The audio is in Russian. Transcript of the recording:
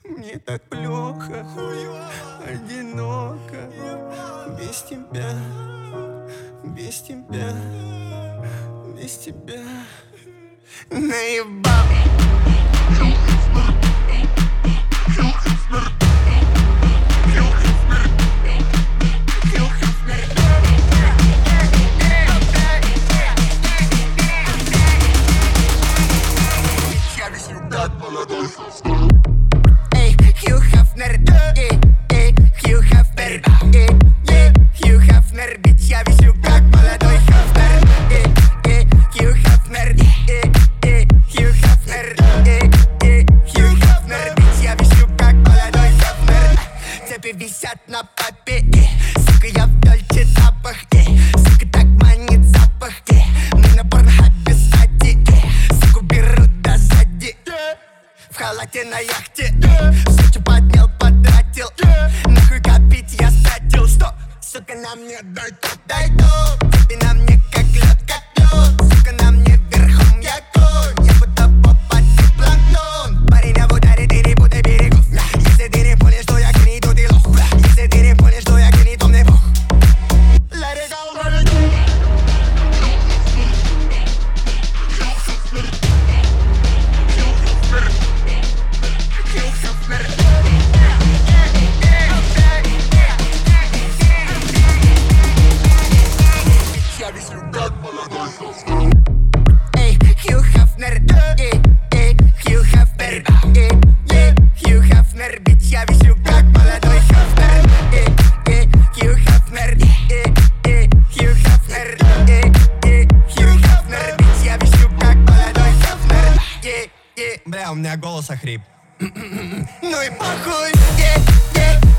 Мне так плохо, одиноко, без тебя, без тебя, без тебя. Наебал. Эй, Хью Хафнер, Хью Хафнер, Хью Хафнер, бич, я веселю как молодой Хафнер. Хью Хафнер, Хью Хафнер, Хью Хафнер, бич, я веселю как молодой Хафнер. Цепи висят на попе, сука, я в дольче тапах, сука, так манит запах, мы на порнхабе сзади, суку берут до сзади. В халате на яхте, Сочи поднял, потратил, нахуй копить я стратил. Что, сука, на мне дай топ, тебе на мне как лед, сука, на мне верхом я конь, я будто поп, а ты планктон. Парень, я в ударе, ты не путай берегов, если ты не понял, что я гений, то ты лох, если ты не понял, что я гений, то мне бог. Let it go, let it go. Эй, Хью Хафнер, Хью Хафнер, Хью Хафнер, бич, я веселю как молодой Хафнер. Хью Хафнер, Хью Хафнер, Хью Хафнер, бич, я веселю как молодой Хафнер. Бля, у меня голос охрип. Ну и похуй,